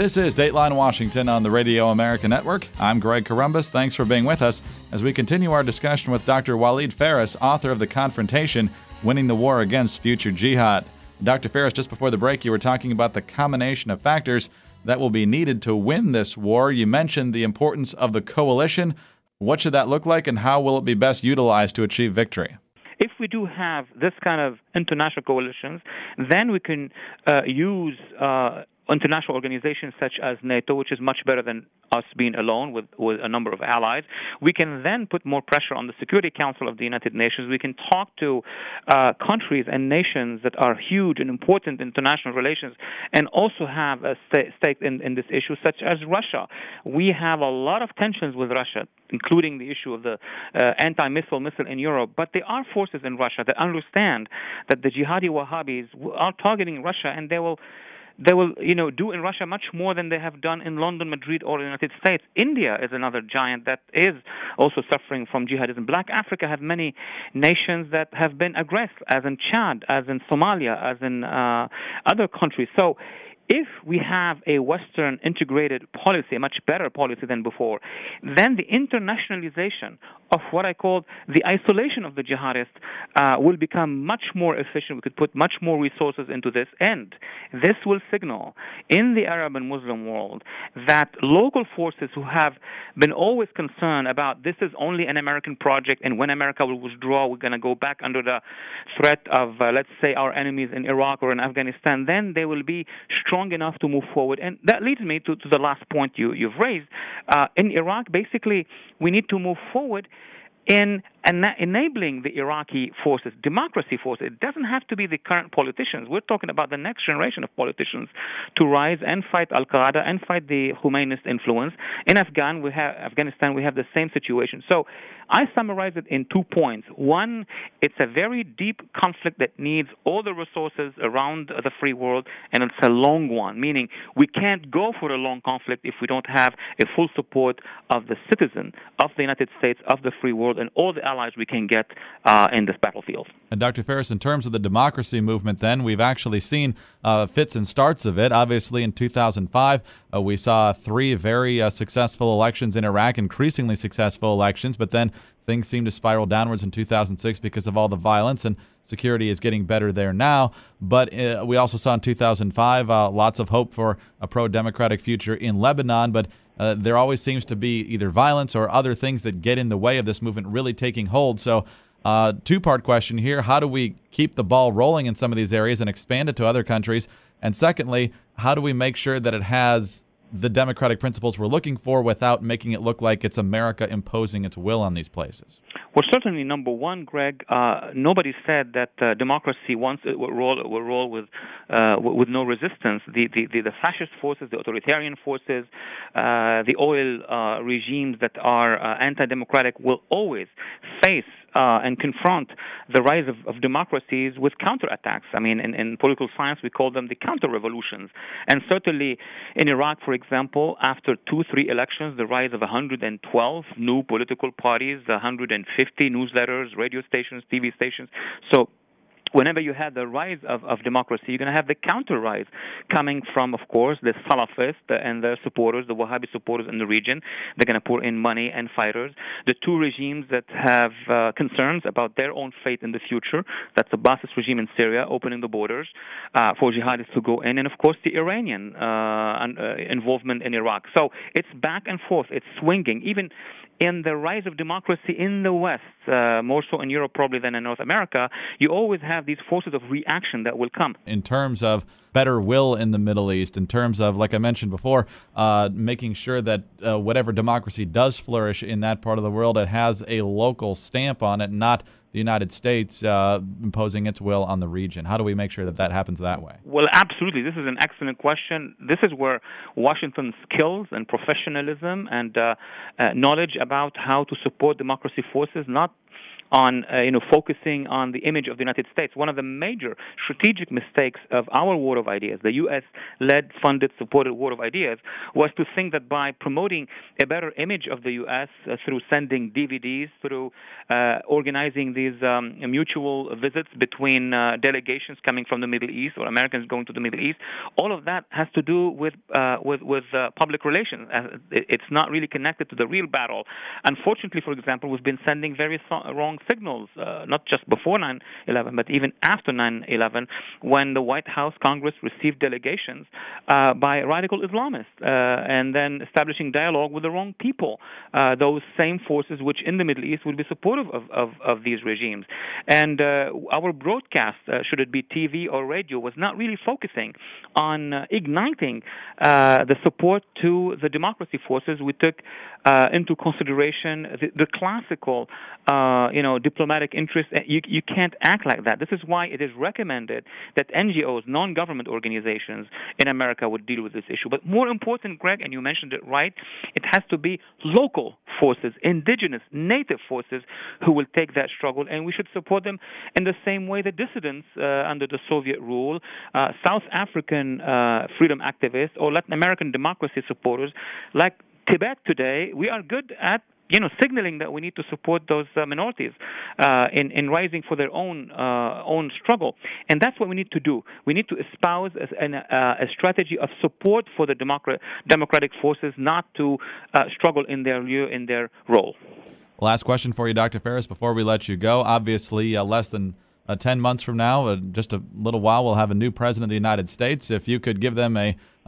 This is Dateline Washington on the Radio America Network. I'm Greg Corombos. Thanks for being with us as we continue our discussion with Dr. Walid Phares, author of The Confrontation, Winning the War Against Future Jihad. Dr. Phares, just before the break, you were talking about the combination of factors that will be needed to win this war. You mentioned the importance of the coalition. What should that look like, and how will it be best utilized to achieve victory? If we do have this kind of international coalitions, then we can use international organizations such as NATO, which is much better than us being alone with a number of allies. We can then put more pressure on the Security Council of the United Nations. We can talk to countries and nations that are huge and important in international relations and also have a stake in this issue, such as Russia. We have a lot of tensions with Russia, including the issue of the anti-missile missile in Europe. But there are forces in Russia that understand that the jihadi Wahhabis are targeting Russia, and they will do in Russia much more than they have done in London, Madrid, or the United States. India is another giant that is also suffering from jihadism. Black Africa have many nations that have been aggressive, as in Chad, as in Somalia, as in other countries. So if we have a Western integrated policy, a much better policy than before, then the internationalization of what I call the isolation of the jihadists will become much more efficient. We could put much more resources into this, and this will signal in the Arab and Muslim world that local forces who have been always concerned about this is only an American project, and when America will withdraw, we're going to go back under the threat of, let's say, our enemies in Iraq or in Afghanistan, then they will be strong enough to move forward. And that leads me to the last point you've raised. In Iraq, basically, we need to move forward in enabling the Iraqi forces, democracy forces. It doesn't have to be the current politicians. We're talking about the next generation of politicians to rise and fight Al-Qaeda and fight the Khomeini's influence. In Afghanistan, we have the same situation. So I summarize it in 2 points. One, it's a very deep conflict that needs all the resources around the free world, and it's a long one, meaning we can't go for a long conflict if we don't have a full support of the citizen, of the United States, of the free world, and all the allies we can get in this battlefield. And Dr. Phares, in terms of the democracy movement, then, we've actually seen fits and starts of it. Obviously, in 2005, we saw 3 very successful elections in Iraq, increasingly successful elections, but then things seemed to spiral downwards in 2006 because of all the violence, and security is getting better there now. But we also saw in 2005 lots of hope for a pro-democratic future in Lebanon, but there always seems to be either violence or other things that get in the way of this movement really taking hold. So 2-part question here. How do we keep the ball rolling in some of these areas and expand it to other countries? And secondly, how do we make sure that it has the democratic principles we're looking for without making it look like it's America imposing its will on these places? Well, certainly, number one, Greg, nobody said that democracy once it will roll with no resistance. The fascist forces, the authoritarian forces, the oil regimes that are anti-democratic will always face and confront the rise of democracies with counterattacks. I mean, in political science, we call them the counter-revolutions. And certainly in Iraq, for example, after 2-3 elections, the rise of 112 new political parties, 150 newsletters, radio stations, TV stations. So whenever you have the rise of democracy, you're going to have the counter-rise coming from, of course, the Salafists and their supporters, the Wahhabi supporters in the region. They're going to pour in money and fighters. The 2 regimes that have concerns about their own fate in the future, that's the Ba'athist regime in Syria, opening the borders for jihadists to go in, and, of course, the Iranian involvement in Iraq. So it's back and forth. It's swinging. Even in the rise of democracy in the West, more so in Europe probably than in North America, you always have these forces of reaction that will come. In terms of better will in the Middle East, in terms of, like I mentioned before, making sure that whatever democracy does flourish in that part of the world, it has a local stamp on it, not the United States imposing its will on the region. How do we make sure that that happens that way? Well, absolutely. This is an excellent question. This is where Washington's skills and professionalism and knowledge about how to support democracy forces, not focusing on the image of the United States. One of the major strategic mistakes of our War of Ideas, the U.S.-led, funded, supported War of Ideas, was to think that by promoting a better image of the U.S. Through sending DVDs, through organizing these mutual visits between delegations coming from the Middle East or Americans going to the Middle East, all of that has to do with public relations. It's not really connected to the real battle. Unfortunately, for example, we've been sending very wrong signals, not just before 9/11, but even after 9/11, when the White House, Congress received delegations by radical Islamists and then establishing dialogue with the wrong people, those same forces which in the Middle East would be supportive of these regimes. And our broadcast, should it be TV or radio, was not really focusing on igniting the support to the democracy forces. We took into consideration the classical, diplomatic interest. You can't act like that. This is why it is recommended that NGOs, non-government organizations in America would deal with this issue. But more important, Greg, and you mentioned it right, it has to be local forces, indigenous, native forces who will take that struggle, and we should support them in the same way the dissidents under the Soviet rule, South African freedom activists, or Latin American democracy supporters, like Tibet today. We are good at signaling that we need to support those minorities in rising for their own struggle. And that's what we need to do. We need to espouse a strategy of support for the democratic forces, not to struggle in their role. Last question for you, Dr. Phares, before we let you go. Obviously, less than 10 months from now, just a little while, we'll have a new president of the United States. If you could give them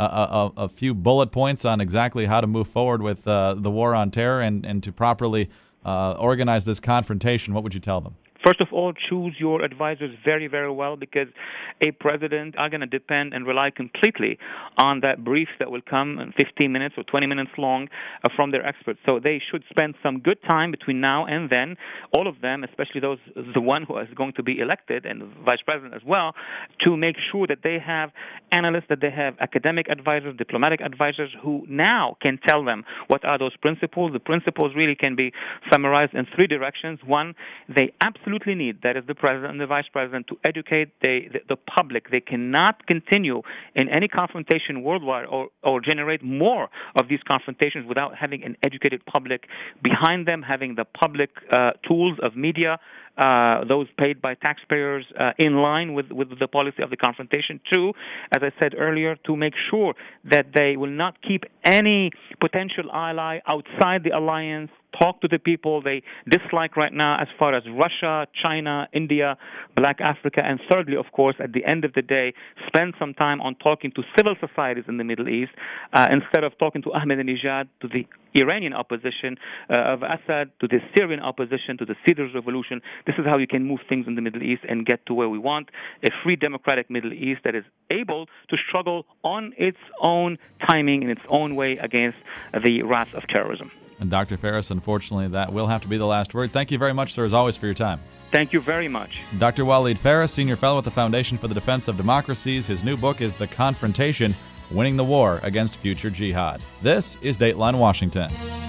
a few bullet points on exactly how to move forward with the war on terror and to properly organize this confrontation, what would you tell them? First of all, choose your advisors very, very well, because a president are going to depend and rely completely on that brief that will come in 15 minutes or 20 minutes long from their experts. So they should spend some good time between now and then, all of them, especially the one who is going to be elected and the vice president as well, to make sure that they have analysts, that they have academic advisors, diplomatic advisors who now can tell them what are those principles. The principles really can be summarized in three directions. One, they absolutely need, that is the president and the vice president, to educate the public. They cannot continue in any confrontation worldwide or generate more of these confrontations without having an educated public behind them, having the public tools of media, those paid by taxpayers, in line with the policy of the confrontation. Two, as I said earlier, to make sure that they will not keep any potential ally outside the alliance. Talk to the people they dislike right now, as far as Russia, China, India, Black Africa, and thirdly, of course, at the end of the day, spend some time on talking to civil societies in the Middle East instead of talking to Ahmadinejad, to the Iranian opposition of Assad, to the Syrian opposition, to the Cedars Revolution. This is how you can move things in the Middle East and get to where we want, a free, democratic Middle East that is able to struggle on its own timing, in its own way, against the wrath of terrorism. And Dr. Phares, unfortunately, that will have to be the last word. Thank you very much, sir, as always, for your time. Thank you very much. Dr. Walid Phares, Senior Fellow at the Foundation for the Defense of Democracies. His new book is The Confrontation, Winning the War Against Future Jihad. This is Dateline Washington.